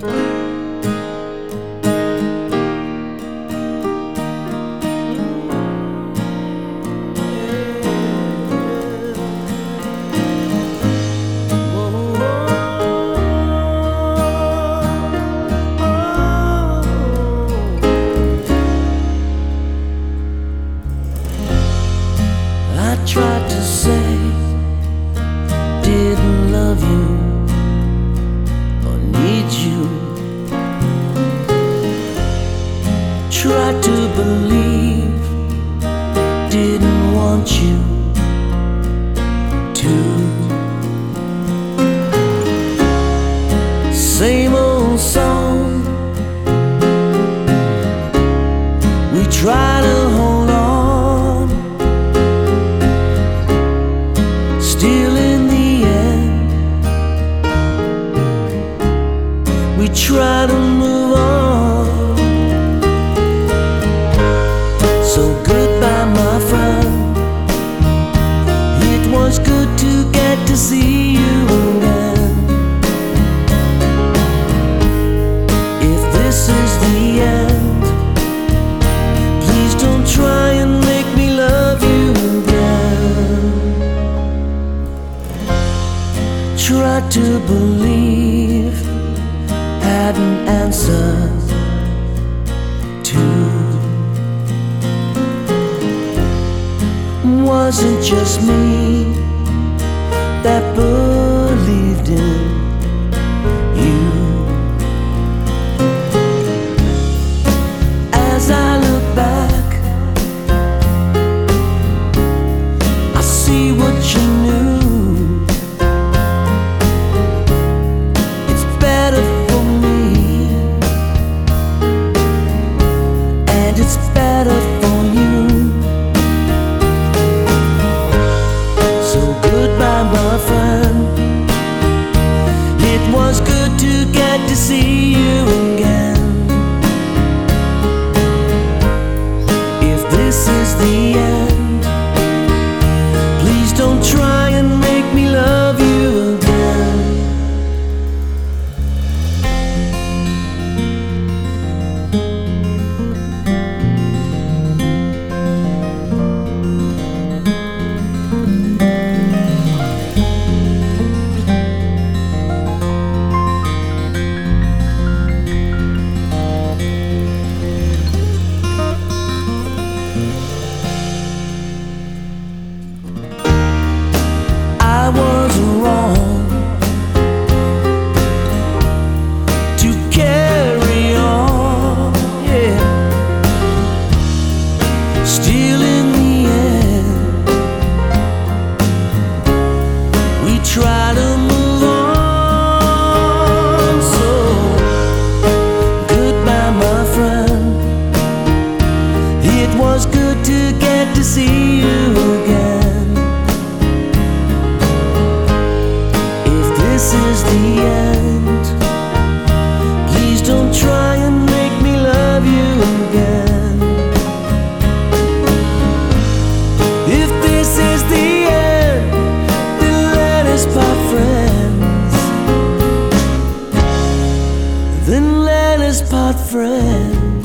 I tried to say didn't love you or need you. Tried to believe didn't want you to. Same old song. We try to hold on. Still in the end, we try to move on. So goodbye, my friend. It was good to get to see you again. If this is the end, please don't try and make me love you again. Tried to believe had an answer to. Wasn't just me that believed in you. As I look back, I see what you knew. It's better for me, and it's better for you. So goodbye, my friend. It was good to get to see you again. If this is the end, please don't try and make me love you again. I was wrong to carry on, yeah. Still in the end, we try to move on. So goodbye, my friend. It was good to get to see you again. This is the end. Please don't try and make me love you again. If this is the end, then let us part friends. Then let us part friends.